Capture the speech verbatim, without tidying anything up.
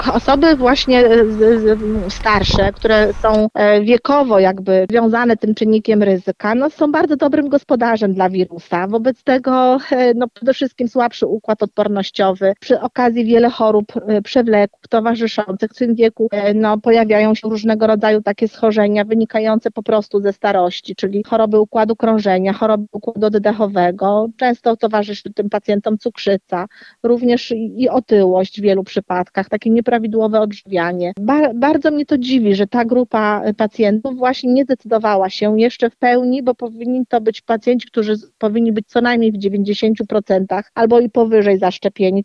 Osoby właśnie z, z, starsze, które są wiekowo jakby związane tym czynnikiem ryzyka, no są bardzo dobrym gospodarzem dla wirusa. Wobec tego no przede wszystkim słabszy układ odpornościowy. Przy okazji wiele chorób przewlekłych, towarzyszących. W tym wieku no, pojawiają się różnego rodzaju takie schorzenia wynikające po prostu ze starości, czyli choroby układu krążenia, choroby układu oddechowego. Często towarzyszy tym pacjentom cukrzyca, również i otyłość w wielu przypadkach, takie nieprawidłowe odżywianie. Ba- bardzo mnie to dziwi, że ta grupa pacjentów właśnie nie zdecydowała się jeszcze w pełni, bo powinni to być pacjenci, którzy powinni być co najmniej w dziewięćdziesięciu procentach albo i powyżej zaszczepieni.